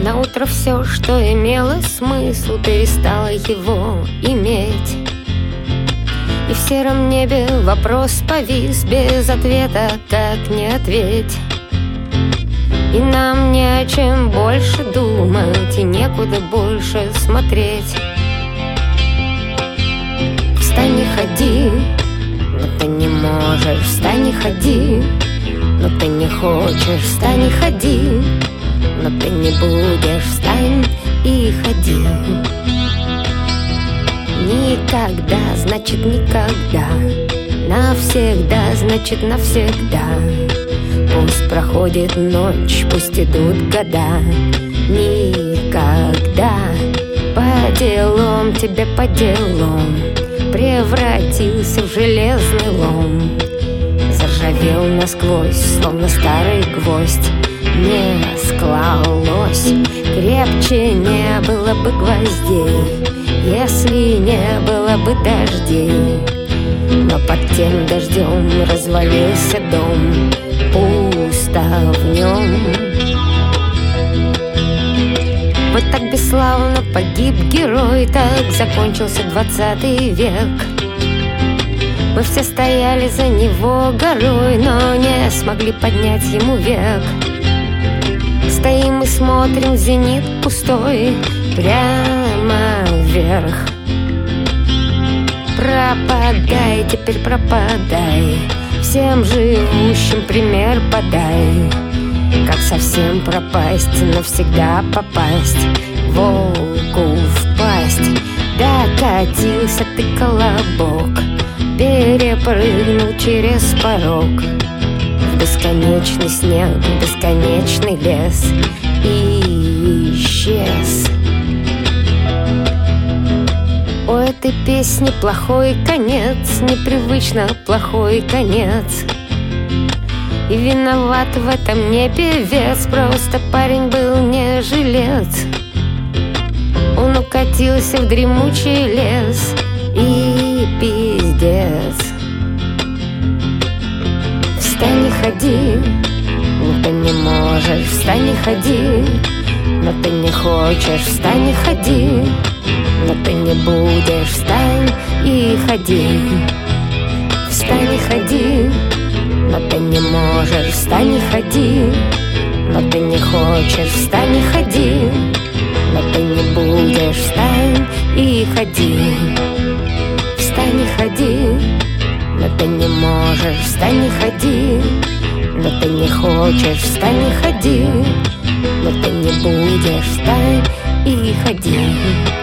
На утро все, что имело смысл, перестало его иметь. И в сером небе вопрос повис без ответа, как не ответь. И нам не о чем больше думать, и некуда больше смотреть. Встань и ходи, но ты не можешь. Встань и ходи, но ты не хочешь. Встань и ходи, но ты не будешь. Встань и ходи. Никогда, значит никогда. Навсегда, значит навсегда. Пусть проходит ночь, пусть идут года. Никогда. По делам тебе по делам. Превратился в железный лом. Заржавел насквозь, словно старый гвоздь. Не склалось. Крепче не было бы гвоздей, если не было бы дождей. Но под тем дождем развалился дом. Пусто в нем. Вот так бесславно погиб герой, так закончился 20 век. Мы все стояли за него горой, но не смогли поднять ему век. Стоим и смотрим в зенит пустой, прямо вверх. Пропадай, теперь пропадай, всем живущим пример подай. Как совсем пропасть, навсегда попасть волку в пасть. Докатился ты, колобок, перепрыгнул через порог. В бесконечный снег, в бесконечный лес и исчез. У этой песни плохой конец, непривычно плохой конец. И виноват в этом не певец, просто парень был не жилец. Он укатился в дремучий лес и пиздец. Встань и ходи, но ты не можешь. Встань и ходи, но ты не хочешь. Встань и ходи, но ты не будешь. Встань и ходи. Встань и ходи, но ты не можешь. Встань и ходи, но ты не хочешь. Встань и ходи, но ты не будешь. Встань и ходи. Встань и ходи, но ты не можешь. Встань и ходи, но ты не хочешь. Встань и ходи, но ты не будешь. Встань и ходи.